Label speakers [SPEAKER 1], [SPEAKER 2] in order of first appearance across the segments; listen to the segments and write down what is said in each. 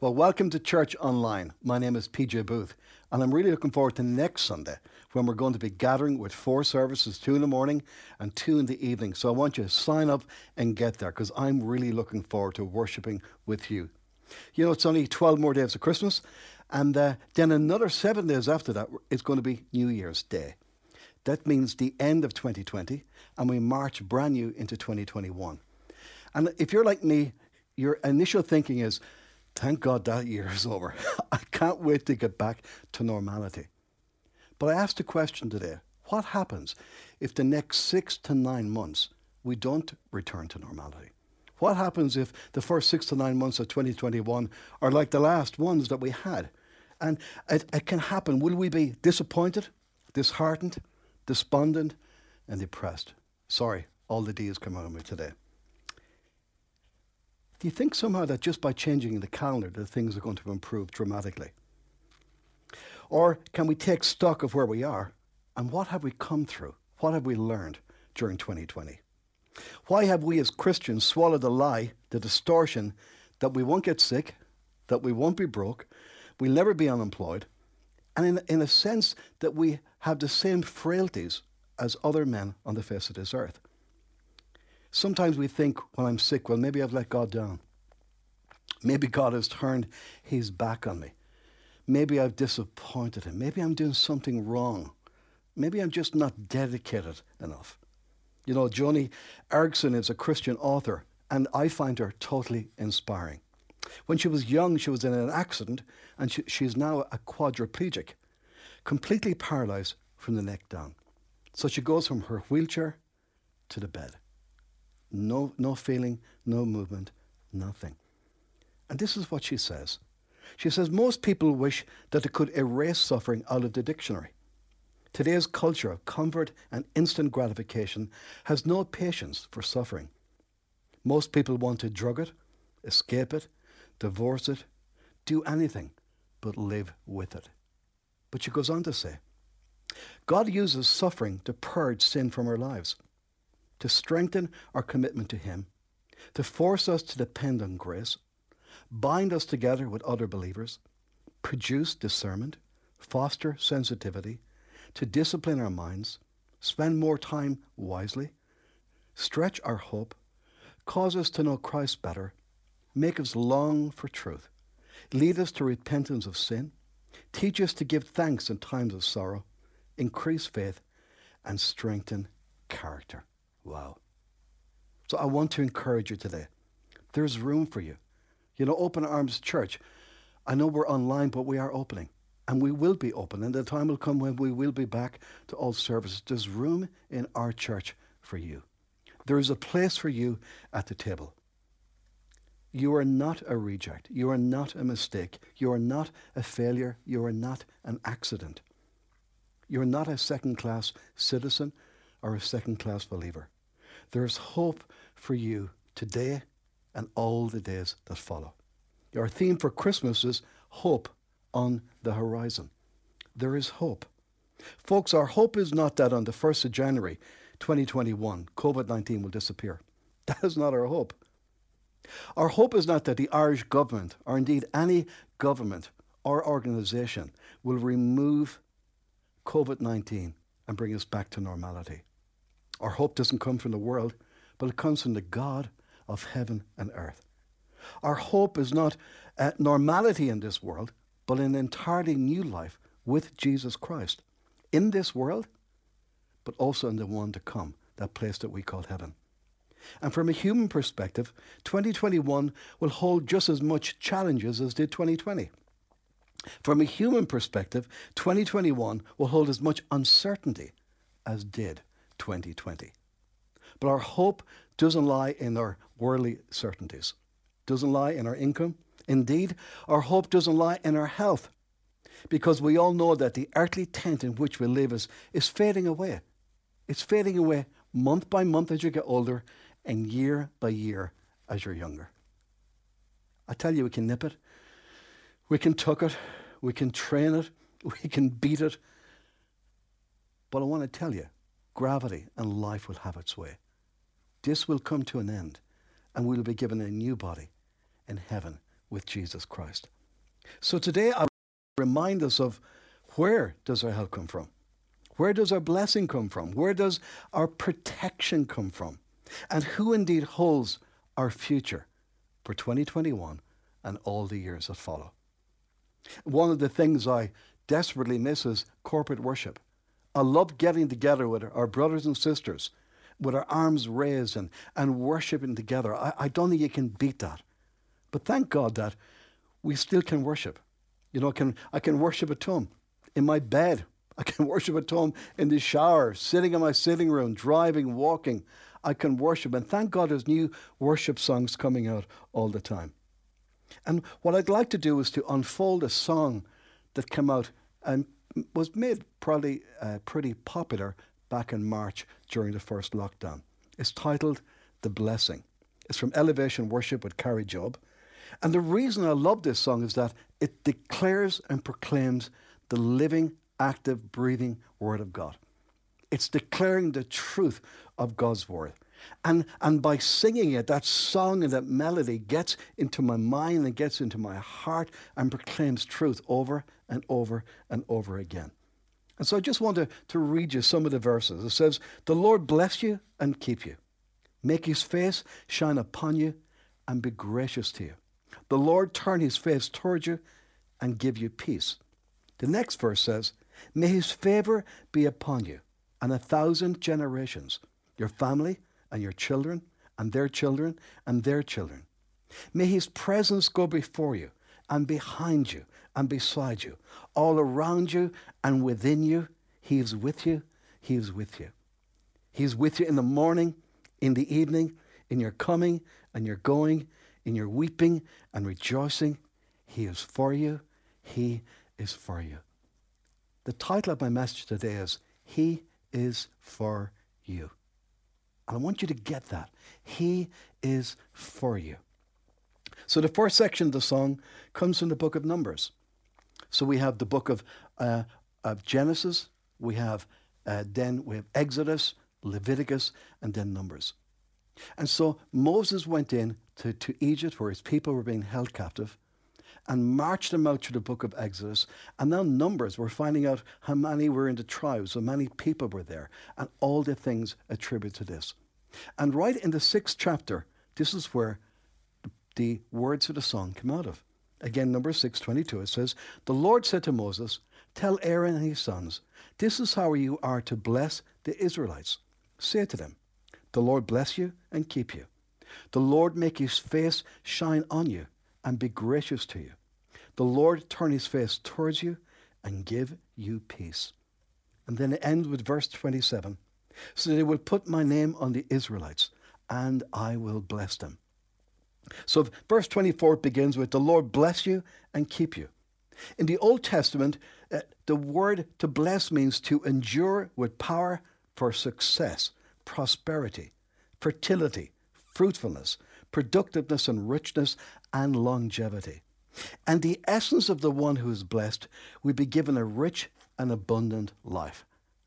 [SPEAKER 1] Well, welcome to Church Online. My name is PJ Booth, and I'm really looking forward to next Sunday when we're going to be gathering with 4 services, 2 in the morning and 2 in the evening. So I want you to sign up and get there because I'm really looking forward to worshiping with you. You know, it's only 12 more days of Christmas, and then another 7 days after that, it's going to be New Year's Day. That means the end of 2020, and we march brand new into 2021. And if you're like me, your initial thinking is, thank God that year is over. I can't wait to get back to normality. But I asked a question today. What happens if the next 6 to 9 months we don't return to normality? What happens if the first 6 to 9 months of 2021 are like the last ones that we had? And it can happen. Will we be disappointed, disheartened, despondent, and depressed? Sorry, all the D's come out of me today. Do you think somehow that just by changing the calendar that things are going to improve dramatically? Or can we take stock of where we are and what have we come through? What have we learned during 2020? Why have we as Christians swallowed the lie, the distortion, that we won't get sick, that we won't be broke, we'll never be unemployed, and in a sense that we have the same frailties as other men on the face of this earth? Sometimes we think, when I'm sick, well, maybe I've let God down. Maybe God has turned his back on me. Maybe I've disappointed him. Maybe I'm doing something wrong. Maybe I'm just not dedicated enough. You know, Joni Eareckson is a Christian author, and I find her totally inspiring. When she was young, she was in an accident, and she's now a quadriplegic, completely paralyzed from the neck down. So she goes from her wheelchair to the bed. No feeling, no movement, nothing. And this is what she says. She says, most people wish that they could erase suffering out of the dictionary. Today's culture of comfort and instant gratification has no patience for suffering. Most people want to drug it, escape it, divorce it, do anything but live with it. But she goes on to say, God uses suffering to purge sin from our lives, to strengthen our commitment to him, to force us to depend on grace, bind us together with other believers, produce discernment, foster sensitivity, to discipline our minds, spend more time wisely, stretch our hope, cause us to know Christ better, make us long for truth, lead us to repentance of sin, teach us to give thanks in times of sorrow, increase faith, and strengthen character. Wow. So I want to encourage you today. There's room for you. You know, Open Arms Church, I know we're online, but we are opening. And we will be open. And the time will come when we will be back to all services. There's room in our church for you. There is a place for you at the table. You are not a reject. You are not a mistake. You are not a failure. You are not an accident. You're not a second-class citizen or a second-class believer. There's hope for you today and all the days that follow. Our theme for Christmas is hope on the horizon. There is hope. Folks, our hope is not that on the 1st of January 2021, COVID-19 will disappear. That is not our hope. Our hope is not that the Irish government, or indeed any government or organisation, will remove COVID-19 and bring us back to normality. Our hope doesn't come from the world, but it comes from the God of heaven and earth. Our hope is not normality in this world, but an entirely new life with Jesus Christ in this world, but also in the one to come, that place that we call heaven. And from a human perspective, 2021 will hold just as much challenges as did 2020. From a human perspective, 2021 will hold as much uncertainty as did 2020. But our hope doesn't lie in our worldly certainties, doesn't lie in our income. Indeed, our hope doesn't lie in our health, because we all know that the earthly tent in which we live is fading away. It's fading away month by month as you get older and year by year as you're younger. I tell you, we can nip it, we can tuck it, we can train it, we can beat it. But I want to tell you, gravity and life will have its way. This will come to an end, and we'll be given a new body in heaven with Jesus Christ. So today I remind us of, where does our help come from? Where does our blessing come from? Where does our protection come from? And who indeed holds our future for 2021 and all the years that follow? One of the things I desperately miss is corporate worship. I love getting together with our brothers and sisters with our arms raised and worshiping together. I don't think you can beat that. But thank God that we still can worship. You know, I can worship at home, in my bed. I can worship at home in the shower, sitting in my sitting room, driving, walking. I can worship. And thank God there's new worship songs coming out all the time. And what I'd like to do is to unfold a song that came out and was made probably pretty popular back in March during the first lockdown. It's titled The Blessing. It's from Elevation Worship with Carrie Job. And the reason I love this song is that it declares and proclaims the living, active, breathing Word of God. It's declaring the truth of God's Word. And by singing it, that song and that melody gets into my mind and gets into my heart and proclaims truth over and over and over again. And so I just want to read you some of the verses. It says, "The Lord bless you and keep you. Make his face shine upon you and be gracious to you. The Lord turn his face toward you and give you peace." The next verse says, "May his favor be upon you and 1,000 generations, your family and your children and their children and their children. May his presence go before you and behind you and beside you, all around you and within you. He is with you. He is with you. He is with you in the morning, in the evening, in your coming and your going, in your weeping and rejoicing. He is for you. He is for you." The title of my message today is, He is for you. And I want you to get that. He is for you. So the first section of the song comes from the book of Numbers. So we have the book of Genesis, then we have Exodus, Leviticus, and then Numbers. And so Moses went in to Egypt, where his people were being held captive, and marched them out through the book of Exodus. And now Numbers, we're finding out how many were in the tribes, how many people were there, and all the things attributed to this. And right in the 6th chapter, this is where the words of the song come out of. Again, Numbers 6:22, it says, "The Lord said to Moses, tell Aaron and his sons, this is how you are to bless the Israelites. Say to them, the Lord bless you and keep you. The Lord make his face shine on you and be gracious to you. The Lord turn his face towards you and give you peace." And then it ends with verse 27. "So they will put my name on the Israelites, and I will bless them." So verse 24 begins with, "The Lord bless you and keep you." In the Old Testament, the word to bless means to endure with power for success, prosperity, fertility, fruitfulness, productiveness and richness, and longevity. And the essence of the one who is blessed will be given a rich and abundant life.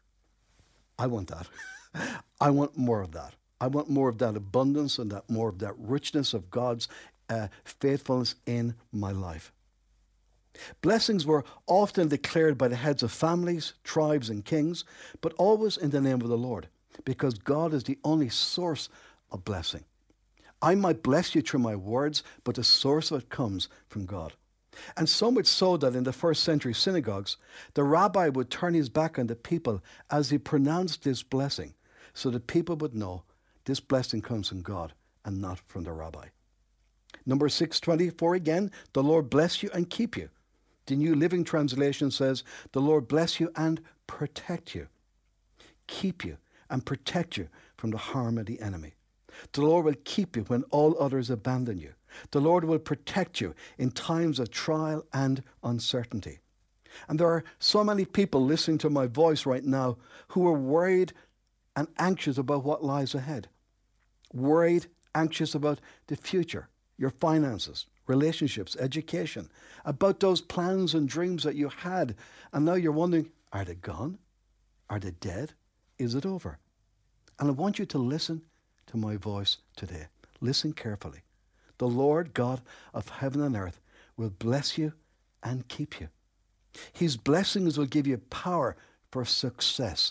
[SPEAKER 1] I want that. I want more of that. I want more of that abundance and more of that richness of God's faithfulness in my life. Blessings were often declared by the heads of families, tribes, and kings, but always in the name of the Lord, because God is the only source of blessing. I might bless you through my words, but the source of it comes from God. And so much so that in the first century synagogues, the rabbi would turn his back on the people as he pronounced this blessing, so that people would know this blessing comes from God and not from the rabbi. Numbers 6:24 again, "The Lord bless you and keep you." The New Living Translation says, "The Lord bless you and protect you." Keep you and protect you from the harm of the enemy. The Lord will keep you when all others abandon you. The Lord will protect you in times of trial and uncertainty. And there are so many people listening to my voice right now who are worried and anxious about what lies ahead. Worried, anxious about the future, your finances, relationships, education, about those plans and dreams that you had. And now you're wondering, are they gone? Are they dead? Is it over? And I want you to listen to my voice today. Listen carefully. The Lord God of heaven and earth will bless you and keep you. His blessings will give you power for success.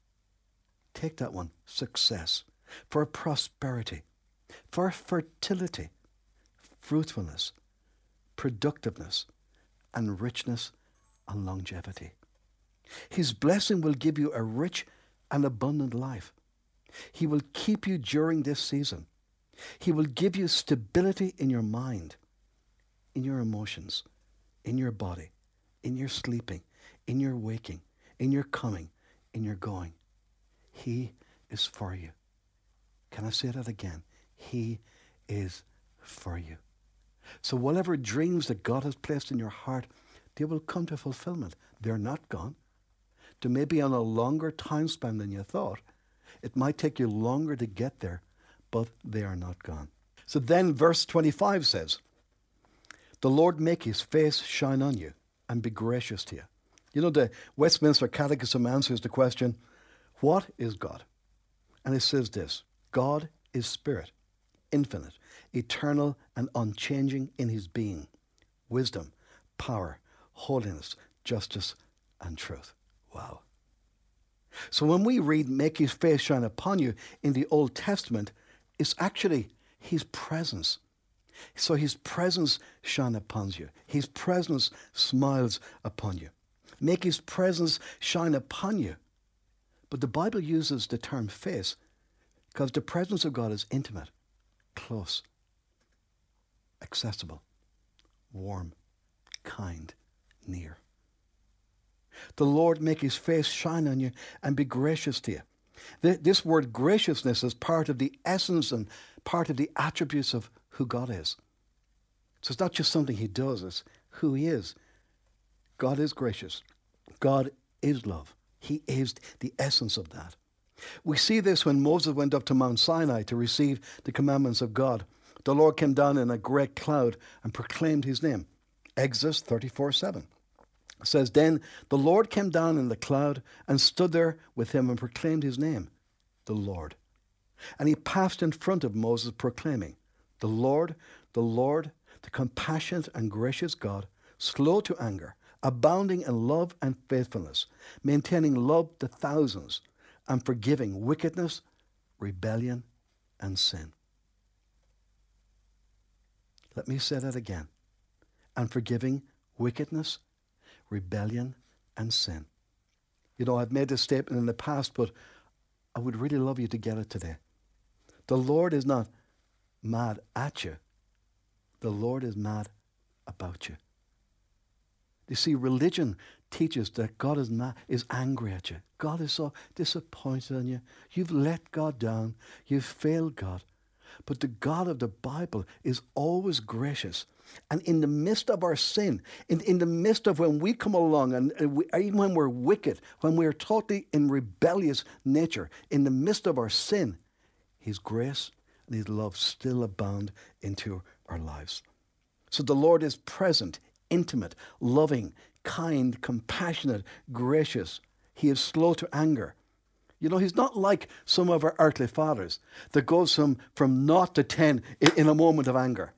[SPEAKER 1] Take that one, success. For prosperity, for fertility, fruitfulness, productiveness, and richness and longevity. His blessing will give you a rich and abundant life. He will keep you during this season. He will give you stability in your mind, in your emotions, in your body, in your sleeping, in your waking, in your coming, in your going. He is for you. Can I say that again? He is for you. So whatever dreams that God has placed in your heart, they will come to fulfillment. They're not gone. They may be on a longer time span than you thought. It might take you longer to get there, but they are not gone. So then verse 25 says, the Lord make his face shine on you and be gracious to you. You know, the Westminster Catechism answers the question, what is God? And it says this, God is spirit, infinite, eternal and unchanging in his being, wisdom, power, holiness, justice, and truth. Wow. So when we read, make his face shine upon you in the Old Testament, it's actually his presence. So his presence shine upon you. His presence smiles upon you. Make his presence shine upon you. But the Bible uses the term face because the presence of God is intimate, close, accessible, warm, kind, near. The Lord make his face shine on you and be gracious to you. This word graciousness is part of the essence and part of the attributes of who God is. So it's not just something he does, it's who he is. God is gracious. God is love. He is the essence of that. We see this when Moses went up to Mount Sinai to receive the commandments of God. The Lord came down in a great cloud and proclaimed his name. Exodus 34:7. It says, then the Lord came down in the cloud and stood there with him and proclaimed his name, the Lord. And he passed in front of Moses proclaiming, the Lord, the compassionate and gracious God, slow to anger, abounding in love and faithfulness, maintaining love to thousands, and forgiving wickedness, rebellion, and sin. Let me say that again. And forgiving wickedness, rebellion, and sin. You know, I've made this statement in the past, but I would really love you to get it today. The Lord is not mad at you. The Lord is mad about you. You see, religion teaches that God is angry at you. God is so disappointed in you. You've let God down. You've failed God. But the God of the Bible is always gracious. And in the midst of our sin, in the midst of when we come along, and even when we're wicked, when we're totally in rebellious nature, in the midst of our sin, his grace and his love still abound into our lives. So the Lord is present, intimate, loving, kind, compassionate, gracious. He is slow to anger. You know, he's not like some of our earthly fathers that goes from 0 to 10 in a moment of anger.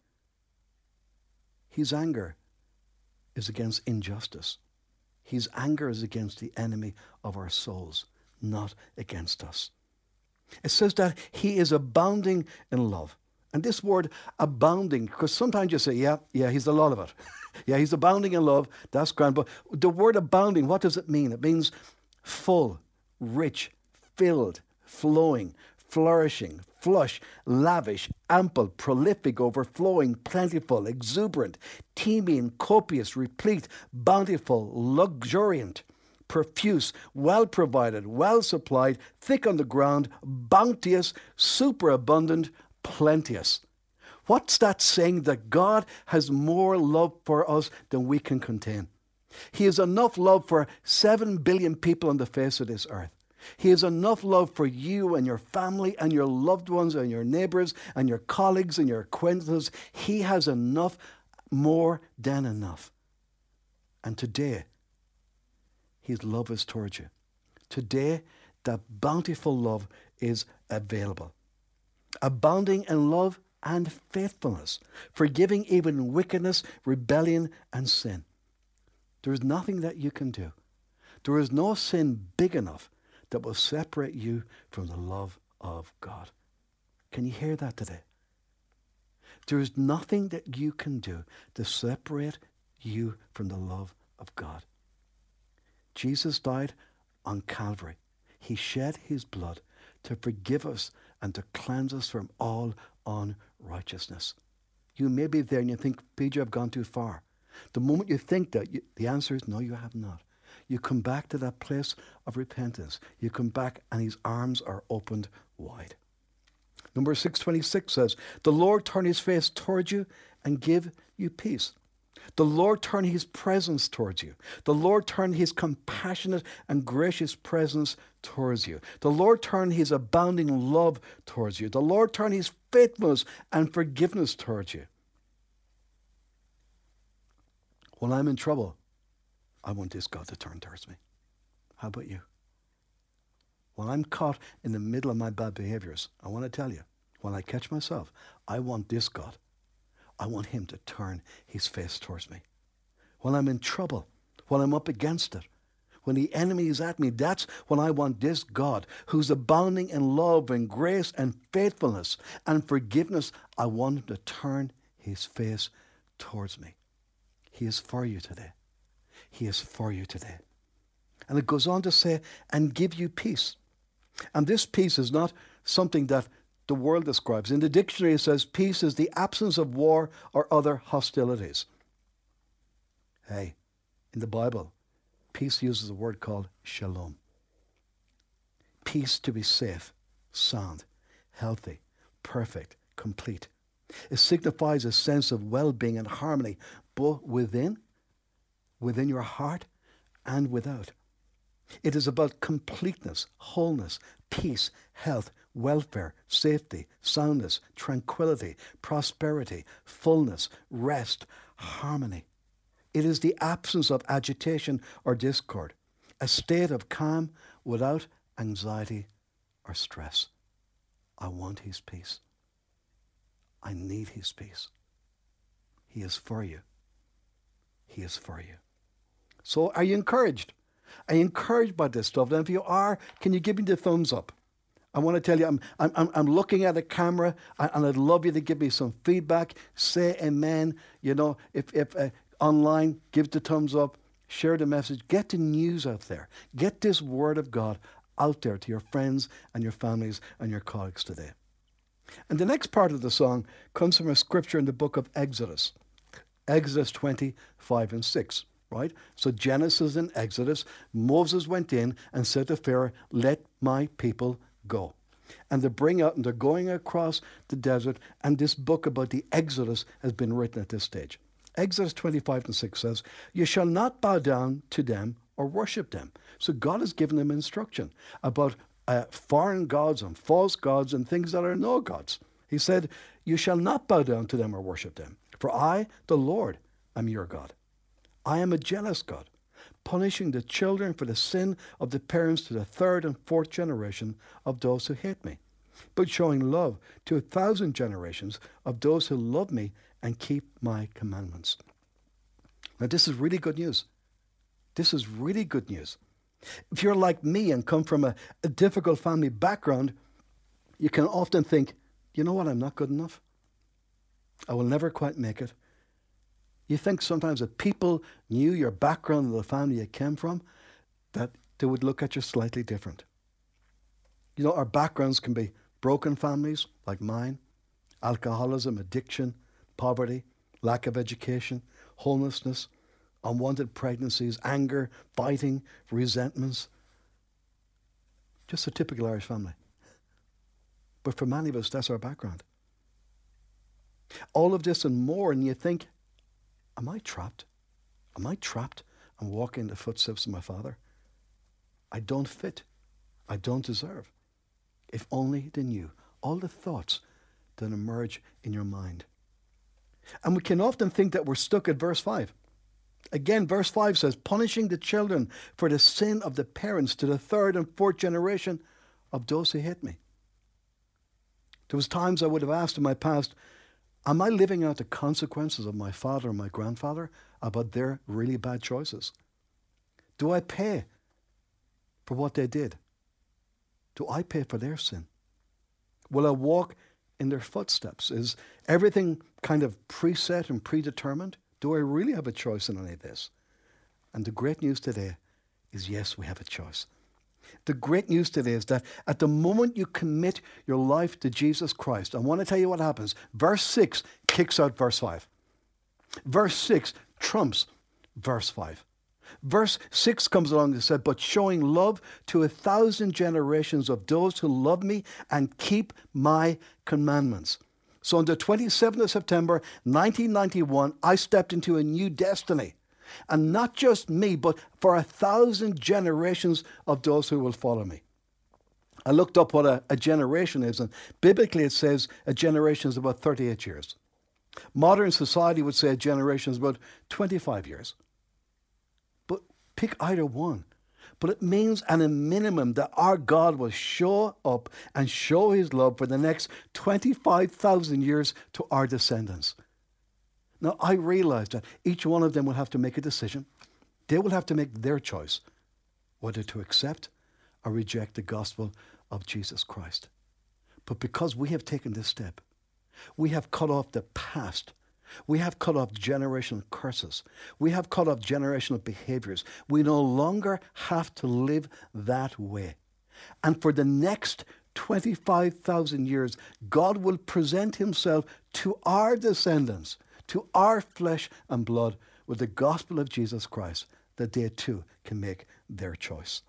[SPEAKER 1] His anger is against injustice. His anger is against the enemy of our souls, not against us. It says that he is abounding in love. And this word abounding, because sometimes you say, yeah, he's a lot of it. Yeah, he's abounding in love. That's grand. But the word abounding, what does it mean? It means full, rich, filled, flowing, flourishing, flush, lavish, ample, prolific, overflowing, plentiful, exuberant, teeming, copious, replete, bountiful, luxuriant, profuse, well provided, well supplied, thick on the ground, bounteous, superabundant, plenteous. What's that saying? That God has more love for us than we can contain. He has enough love for 7 billion people on the face of this earth. He has enough love for you and your family and your loved ones and your neighbors and your colleagues and your acquaintances. He has enough, more than enough. And today, his love is towards you. Today, that bountiful love is available. Abounding in love and faithfulness, forgiving even wickedness, rebellion, and sin. There is nothing that you can do. There is no sin big enough that will separate you from the love of God. Can you hear that today? There is nothing that you can do to separate you from the love of God. Jesus died on Calvary. He shed his blood to forgive us and to cleanse us from all unrighteousness. You may be there and you think, PJ, I've gone too far. The moment you think that, the answer is no, you have not. You come back to that place of repentance. You come back and his arms are opened wide. Numbers 6:26 says, the Lord turn his face towards you and give you peace. The Lord turn his presence towards you. The Lord turn his compassionate and gracious presence towards you. The Lord turn his abounding love towards you. The Lord turn his faithfulness and forgiveness towards you. When I'm in trouble, I want this God to turn towards me. How about you? When I'm caught in the middle of my bad behaviors, I want to tell you, when I catch myself, I want this God. I want him to turn his face towards me. When I'm in trouble, when I'm up against it, when the enemy is at me, that's when I want this God who's abounding in love and grace and faithfulness and forgiveness. I want him to turn his face towards me. He is for you today. He is for you today. And it goes on to say, and give you peace. And this peace is not something that the world describes. In the dictionary it says peace is the absence of war or other hostilities. Hey, in the Bible, peace uses a word called shalom. Peace to be safe, sound, healthy, perfect, complete. It signifies a sense of well-being and harmony, both within your heart and without. It is about completeness, wholeness, peace, health, welfare, safety, soundness, tranquility, prosperity, fullness, rest, harmony. It is the absence of agitation or discord, a state of calm without anxiety or stress. I want his peace. I need his peace. He is for you. He is for you. So are you encouraged? Are you encouraged by this stuff? And if you are, can you give me the thumbs up? I want to tell you, I'm looking at a camera, and I'd love you to give me some feedback. Say amen. You know, if online, give the thumbs up, share the message, get the news out there. Get this word of God out there to your friends and your families and your colleagues today. And the next part of the song comes from a scripture in the book of Exodus. Exodus 20:5 and 6. Right? So Genesis and Exodus, Moses went in and said to Pharaoh, let my people go. And they bring out, and they're going across the desert, and this book about the Exodus has been written at this stage. Exodus 25 and 6 says, you shall not bow down to them or worship them. So God has given them instruction about foreign gods and false gods and things that are no gods. He said, you shall not bow down to them or worship them. For I, the Lord, am your God. I am a jealous God, punishing the children for the sin of the parents to the third and fourth generation of those who hate me, but showing love to 1,000 generations of those who love me and keep my commandments. Now, this is really good news. This is really good news. If you're like me and come from a difficult family background, you can often think, you know what, I'm not good enough. I will never quite make it. You think sometimes if people knew your background and the family you came from, that they would look at you slightly different. You know, our backgrounds can be broken families like mine, alcoholism, addiction, poverty, lack of education, homelessness, unwanted pregnancies, anger, fighting, resentments. Just a typical Irish family. But for many of us, that's our background. All of this and more, and you think, am I trapped? Am I trapped and walking in the footsteps of my father? I don't fit. I don't deserve. If only they knew all the thoughts that emerge in your mind. And we can often think that we're stuck at verse 5. Again, verse 5 says, punishing the children for the sin of the parents to the third and fourth generation of those who hate me. There was times I would have asked in my past, am I living out the consequences of my father and my grandfather about their really bad choices? Do I pay for what they did? Do I pay for their sin? Will I walk in their footsteps? Is everything kind of preset and predetermined? Do I really have a choice in any of this? And the great news today is yes, we have a choice. The great news today is that at the moment you commit your life to Jesus Christ, I want to tell you what happens. Verse 6 kicks out verse 5. Verse 6 trumps verse 5. Verse 6 comes along and said, but showing love to 1,000 generations of those who love me and keep my commandments. So on the 27th of September, 1991, I stepped into a new destiny. And not just me, but for 1,000 generations of those who will follow me. I looked up what a generation is, and biblically it says a generation is about 38 years. Modern society would say a generation is about 25 years. But pick either one. But it means at a minimum that our God will show up and show his love for the next 25,000 years to our descendants. Now, I realize that each one of them will have to make a decision. They will have to make their choice, whether to accept or reject the gospel of Jesus Christ. But because we have taken this step, we have cut off the past. We have cut off generational curses. We have cut off generational behaviors. We no longer have to live that way. And for the next 25,000 years, God will present himself to our descendants, to our flesh and blood, with the gospel of Jesus Christ, that they too can make their choice.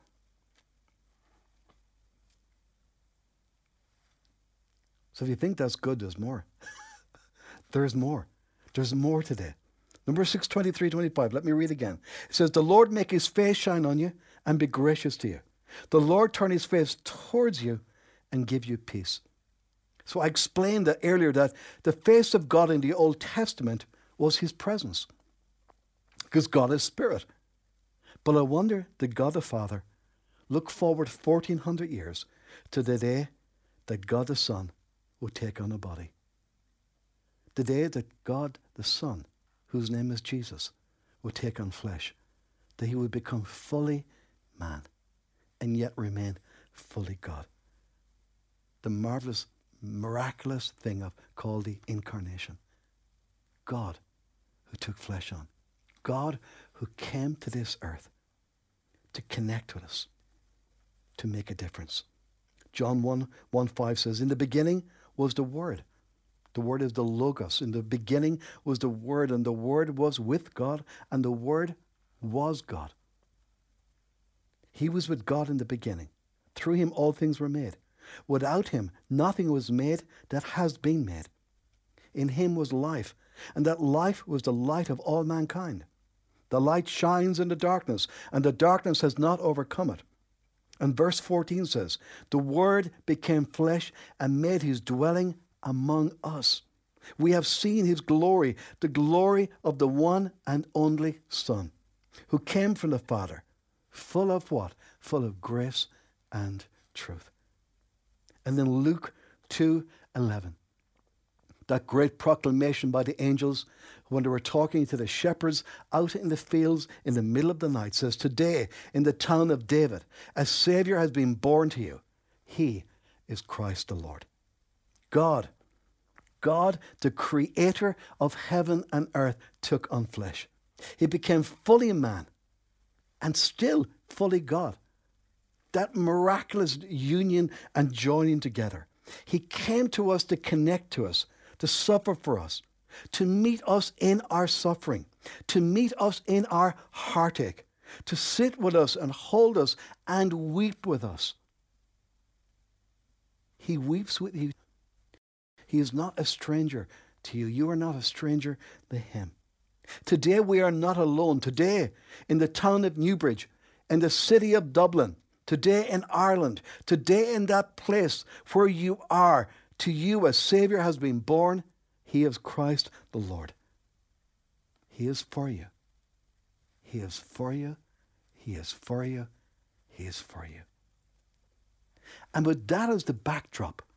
[SPEAKER 1] So if you think that's good, there's more. There's more. There's more today. Number 6, 23, 25. Let me read again. It says, the Lord make his face shine on you and be gracious to you. The Lord turn his face towards you and give you peace. So I explained that earlier that the face of God in the Old Testament was his presence, because God is spirit. But I wonder, did God the Father look forward 1,400 years to the day that God the Son would take on a body? The day that God the Son, whose name is Jesus, would take on flesh, that he would become fully man and yet remain fully God. The marvelous, miraculous thing called the incarnation. God who took flesh on. God who came to this earth to connect with us, to make a difference. John 1:5 says, in the beginning was the Word. The Word is the Logos. In the beginning was the Word, and the Word was with God, and the Word was God. He was with God in the beginning. Through him all things were made. Without him nothing was made that has been made. In him was life, and that life was the light of all mankind. The light shines in the darkness, and the darkness has not overcome it. And verse 14 says, the Word became flesh and made his dwelling among us. We have seen his glory, the glory of the one and only Son, who came from the Father, full of what? Full of grace and truth. And then Luke 2:11. That great proclamation by the angels when they were talking to the shepherds out in the fields in the middle of the night says, today in the town of David, a Savior has been born to you. He is Christ the Lord. God, the creator of heaven and earth, took on flesh. He became fully man and still fully God. That miraculous union and joining together. He came to us to connect to us, to suffer for us, to meet us in our suffering, to meet us in our heartache, to sit with us and hold us and weep with us. He weeps with you. He is not a stranger to you. You are not a stranger to him. Today we are not alone. Today in the town of Newbridge, in the city of Dublin, today in Ireland, today in that place where you are, to you a Savior has been born. He is Christ the Lord. He is for you. He is for you. He is for you. He is for you. And with that as the backdrop,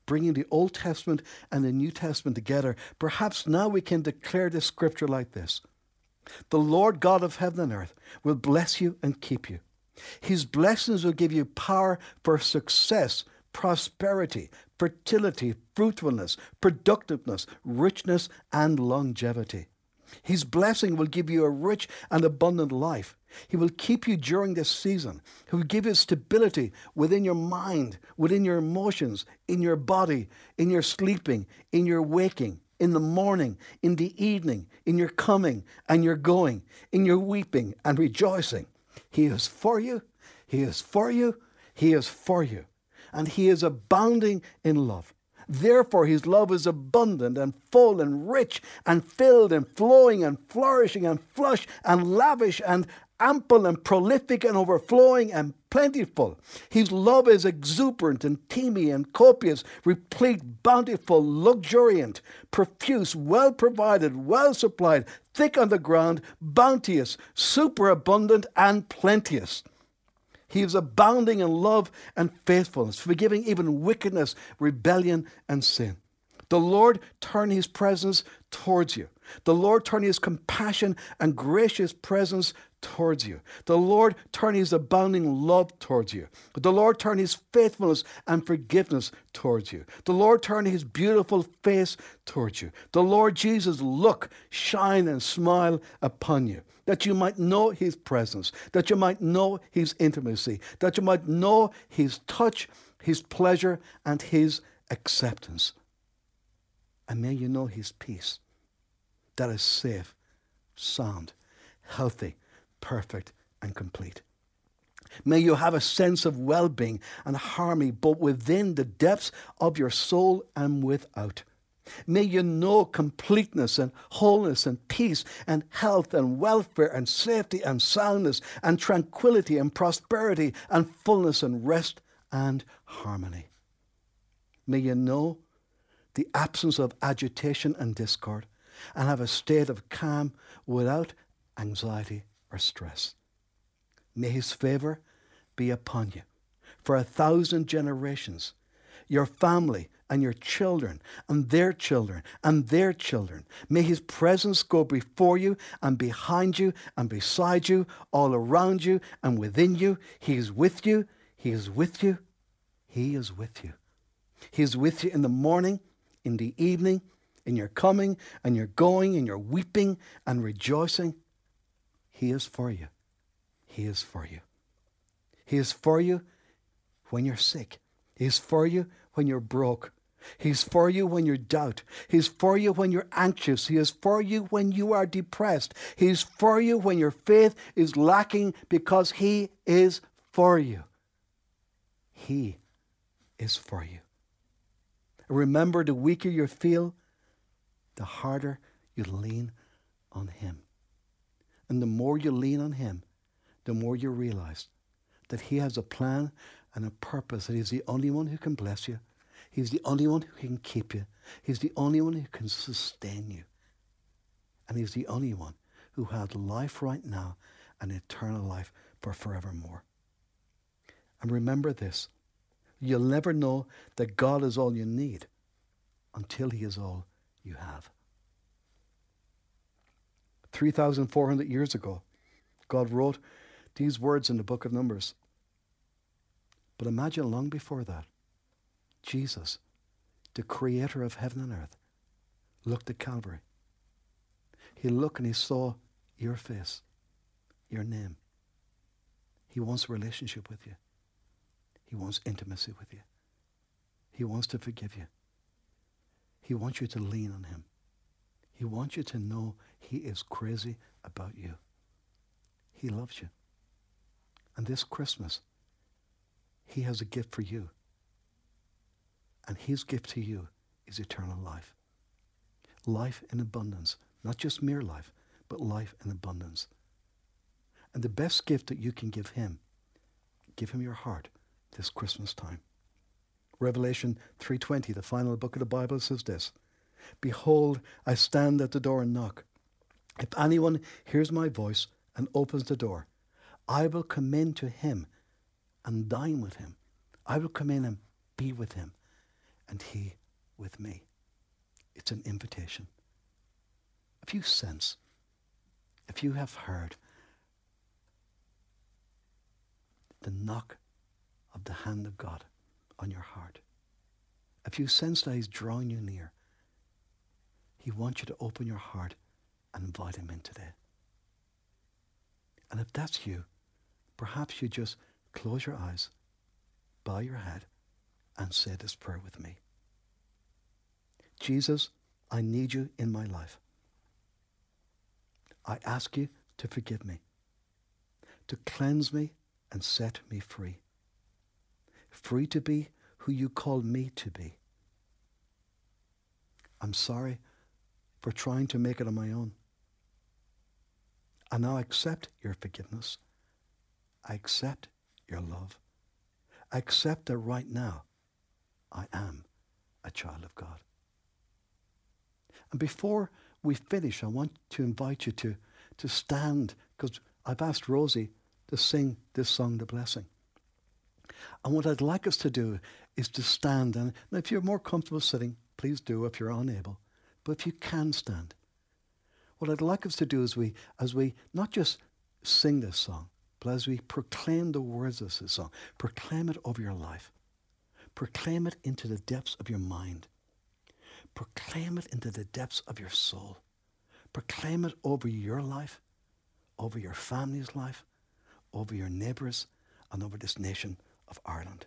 [SPEAKER 1] bringing the Old Testament and the New Testament together, perhaps now we can declare this scripture like this. The Lord God of heaven and earth will bless you and keep you. His blessings will give you power for success, prosperity, fertility, fruitfulness, productiveness, richness, and longevity. His blessing will give you a rich and abundant life. He will keep you during this season. He will give you stability within your mind, within your emotions, in your body, in your sleeping, in your waking, in the morning, in the evening, in your coming and your going, in your weeping and rejoicing. He is for you. He is for you. He is for you. And he is abounding in love. Therefore, his love is abundant and full and rich and filled and flowing and flourishing and flush and lavish and ample and prolific and overflowing and plentiful. His love is exuberant and teamy and copious, replete, bountiful, luxuriant, profuse, well provided, well supplied, thick on the ground, bounteous, superabundant and plenteous. He is abounding in love and faithfulness, forgiving even wickedness, rebellion, and sin. The Lord turn his presence towards you. The Lord turn his compassion and gracious presence towards you. The Lord turn his abounding love towards you. The Lord turn his faithfulness and forgiveness towards you. The Lord turn his beautiful face towards you. The Lord Jesus look, shine, and smile upon you, that you might know his presence, that you might know his intimacy, that you might know his touch, his pleasure, and his acceptance. And may you know his peace that is safe, sound, healthy, perfect, and complete. May you have a sense of well-being and harmony both within the depths of your soul and without. May you know completeness and wholeness and peace and health and welfare and safety and soundness and tranquility and prosperity and fullness and rest and harmony. May you know the absence of agitation and discord and have a state of calm without anxiety or stress. May his favor be upon you for 1,000 generations, your family and your children and their children and their children. May his presence go before you and behind you and beside you, all around you and within you. He is with you. He is with you. He is with you. He is with you in the morning, in the evening, in your coming and your going, in your weeping and rejoicing. He is for you. He is for you. He is for you when you're sick. He is for you when you're broke. He's for you when you doubt. He's for you when you're anxious. He is for you when you are depressed. He's for you when your faith is lacking, because he is for you. He is for you. Remember, the weaker you feel, the harder you lean on him. And the more you lean on him, the more you realize that he has a plan and a purpose, that he's the only one who can bless you. He's the only one who can keep you. He's the only one who can sustain you. And he's the only one who has life right now and eternal life for forevermore. And remember this, you'll never know that God is all you need until he is all you have. 3,400 years ago, God wrote these words in the book of Numbers. But imagine long before that, Jesus, the creator of heaven and earth, looked at Calvary. He looked and he saw your face, your name. He wants a relationship with you. He wants intimacy with you. He wants to forgive you. He wants you to lean on him. He wants you to know he is crazy about you. He loves you. And this Christmas, he has a gift for you. And his gift to you is eternal life. Life in abundance. Not just mere life, but life in abundance. And the best gift that you can give him your heart this Christmas time. Revelation 3:20, the final book of the Bible, says this: Behold, I stand at the door and knock. If anyone hears my voice and opens the door, I will come in to him and dine with him. I will come in and be with him, and he with me. It's an invitation. If you sense, if you have heard the knock of the hand of God on your heart, if you sense that he's drawing you near, he wants you to open your heart and invite him in today. And if that's you, perhaps you just close your eyes, bow your head, and say this prayer with me. Jesus, I need you in my life. I ask you to forgive me, to cleanse me and set me free. Free to be who you called me to be. I'm sorry for trying to make it on my own. I now accept your forgiveness. I accept your love. I accept that right now I am a child of God. And before we finish, I want to invite you to stand, because I've asked Rosie to sing this song, The Blessing. And what I'd like us to do is to stand. And if you're more comfortable sitting, please do if you're unable. But if you can stand, what I'd like us to do is as we not just sing this song, but as we proclaim the words of this song, proclaim it over your life. Proclaim it into the depths of your mind. Proclaim it into the depths of your soul. Proclaim it over your life, over your family's life, over your neighbours, and over this nation of Ireland.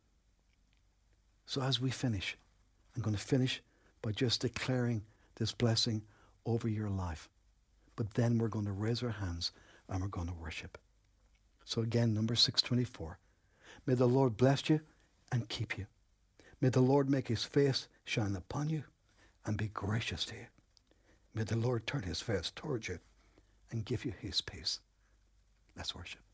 [SPEAKER 1] So as we finish, I'm going to finish by just declaring this blessing over your life. But then we're going to raise our hands and we're going to worship. So again, number 624. May the Lord bless you and keep you. May the Lord make his face shine upon you and be gracious to you. May the Lord turn his face towards you and give you his peace. Let's worship.